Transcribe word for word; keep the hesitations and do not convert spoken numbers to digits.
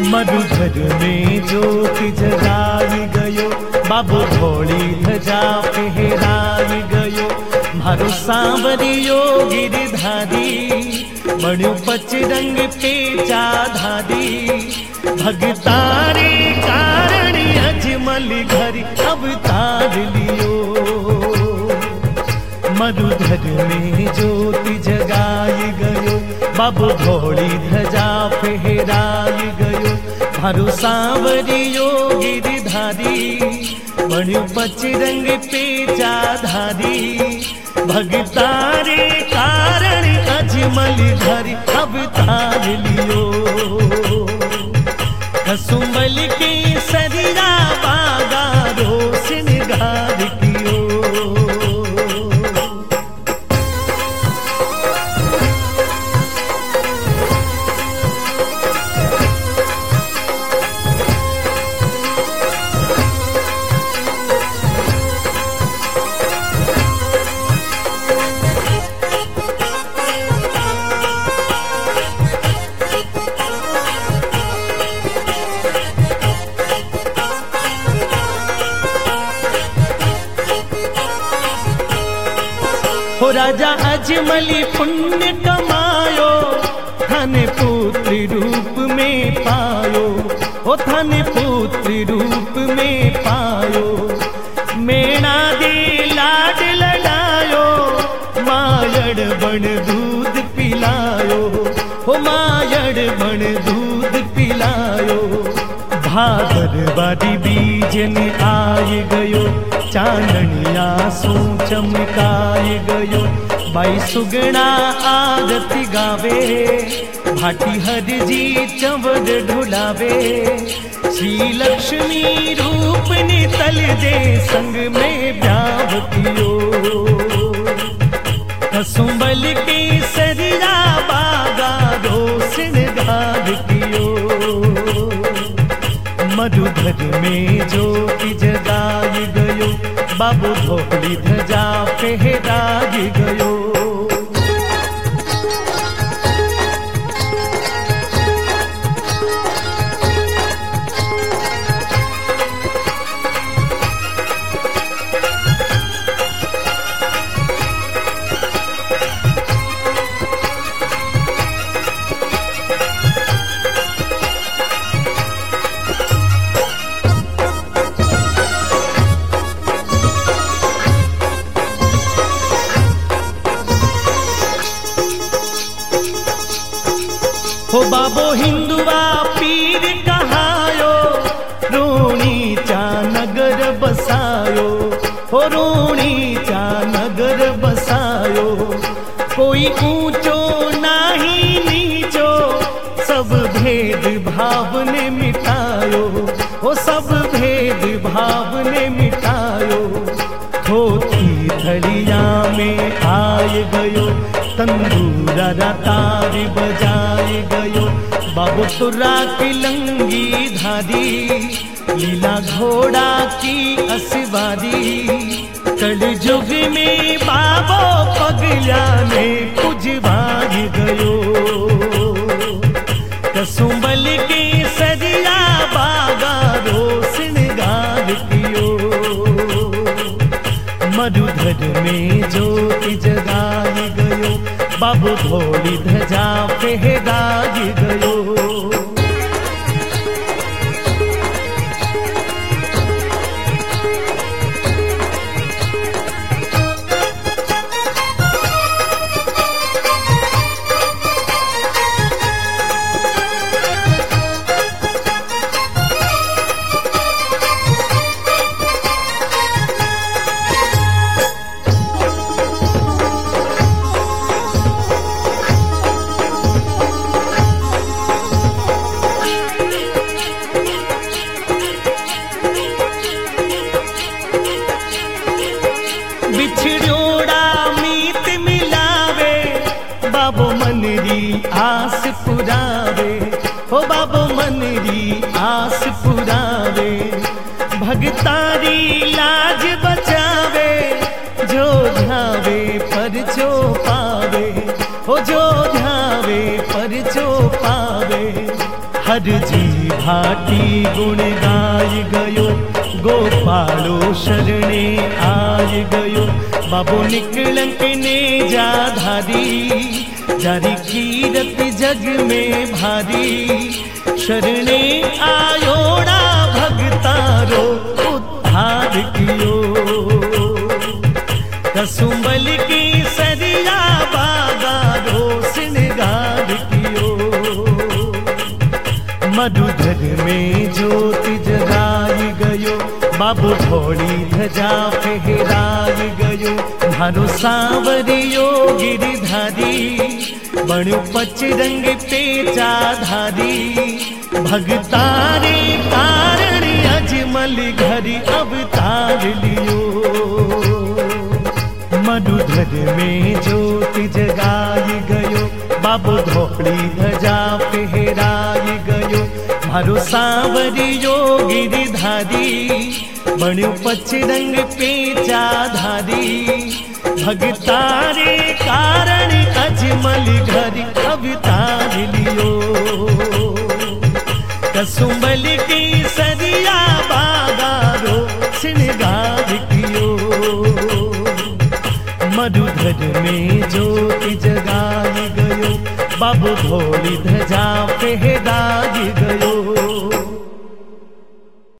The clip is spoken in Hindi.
मधुधर में ज्योत जगाई गयो, बाबू धोली धजा फहराई गयो। मारो सांवरियो गिरधारी, बण्यो पचरंग पेचा धारी। भगतारे कारण अजमल घर अवतार लियो। मधुधर में ज्योति जगाई गयो, बाबू भोली धजा फहराई गयो। मारो सांवरियो गिरधारी, बण्यो पचरंग पेचा धारी। भगतारे कारण अजमल घर अवतार लियो। कसुम्बल के सरिया बागा रोशन गार कियो। हो राजा अजमली पुण्य कमायो, धन पुत्र रूप में पायो। हो धन पुत्र रूप में पायो। मेणा दे लाड लड़ायो, मायड़ बण दूध पिलायो। हो मायड़ बण दूध पिलायो। भादरवादी बीजन आय गयो, चांदनिया सो चमकाय गयो। बाई सुगना आरती गावे, भाटी हर जी चंवर ढुलावे। श्री लक्ष्मी रूप ने तल दे संग में ब्याह कियो। कसुम्बल के सरिया बागा रोशन गार कियो। मधुधर में ज्योति जगाई गयो, बाबू धोली धजा फहराई गयो। हो बाबो हिंदुआ पीर कहायो, रोणी चा नगर बसायो। हो रोणी चा नगर बसायो। कोई ऊंचो नाही नीचो, सब भेद भाव ने मिटायो। हो सब भेद भाव ने मिटायो। धोती थड़िया में आय गयो, तंदूरा तार बजाए गयो। बाबू तुरा की लंगी धारी, लीला घोड़ा की असवारी। कल जुग में बाबो पगला ने कुछ भाग गयो। कसुम्बल के सरिया बागा रोशन गार कियो। मधुधर में ज्योति जगाई गयो, बाबू धोली धजा फहराई गयो। बिछड़ोड़ा मीत मिलावे, बाबो मनरी आस पुरावे। हो बाबो मनरी आस पुरावे। भगतारी लाज बचावे, जो ध्यावे पर जो पावे। हो जो ध्यावे पर जो पावे। हर जी भाटी गुण गाय गयो, गोपालो शरणे आय गयो। बाबो निकलंक ने जा धारी, जारी कीरत जग में भारी। शरणे आयोड़ा भगतारो उद्धार कियो, कसुंबल की सरिया बागारो श्रृंगार कियो। मधुधर में ज्योति जगाई गयो, बाबू ढोली ध्वजा फहराई गयो। मारो सांवरियो गिरधारी, बणु पचरंग पेचा धारी। भगतारे कारण अजमल घरी अवतार लियो। मधुधर में ज्योति जगाई गयो, बाबू ढोली ध्वजा फहराई गयो। मारो सांवरियो गिरधारी, बणु पचरंग पेचा धारी। भगतारे कारण अजमल घरी अवतार लियो। कसुंबल की सरिया बागारो श्रृंगार कियो। मधुधर में ज्योति जगाई गयो, बाबू ढोली ध्वजा फहराई